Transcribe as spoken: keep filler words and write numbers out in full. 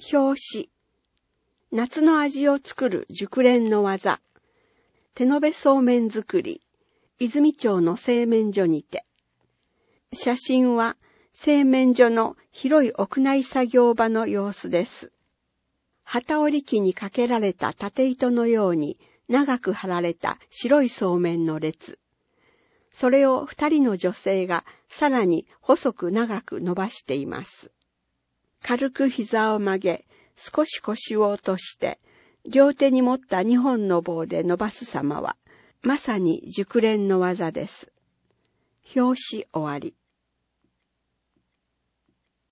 表紙。夏の味を作る熟練の技。手延べそうめん作り。泉町の製麺所にて。写真は製麺所の広い屋内作業場の様子です。機織り機にかけられた縦糸のように長く張られた白いそうめんの列。それを二人の女性がさらに細く長く伸ばしています。軽く膝を曲げ、少し腰を落として、両手に持った二本の棒で伸ばす様は、まさに熟練の技です。表紙終わり。